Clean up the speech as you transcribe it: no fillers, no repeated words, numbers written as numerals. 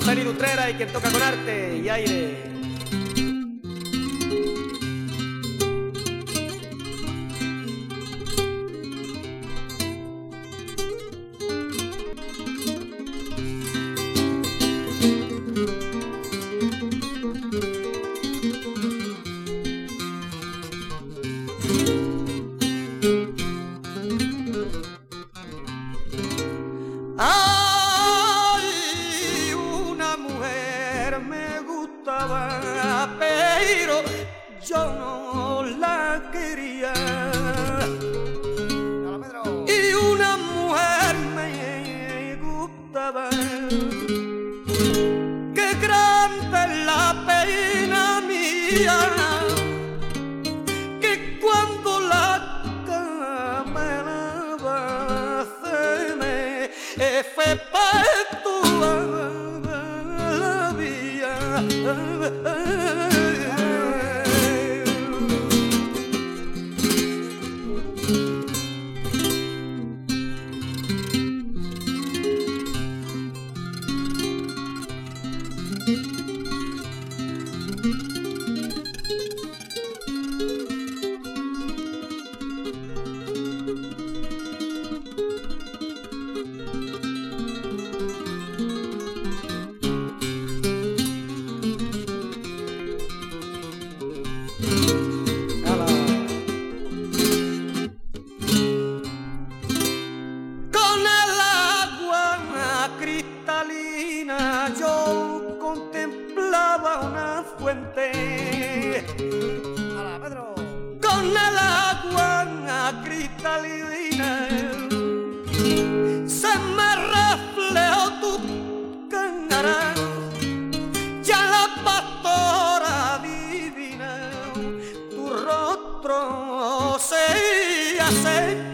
Feli Utrera y quien toca con arte y aire. Ay, una mujer me gustaba, pero yo no la quería. Y una mujer me gustaba, qué grande es la pena mía, que cuando la caminaba se me fue para toda la vida. Yo contemplaba una fuente con el agua cristalina, se me reflejó tu cara, ya la pastora divina, tu rostro se hace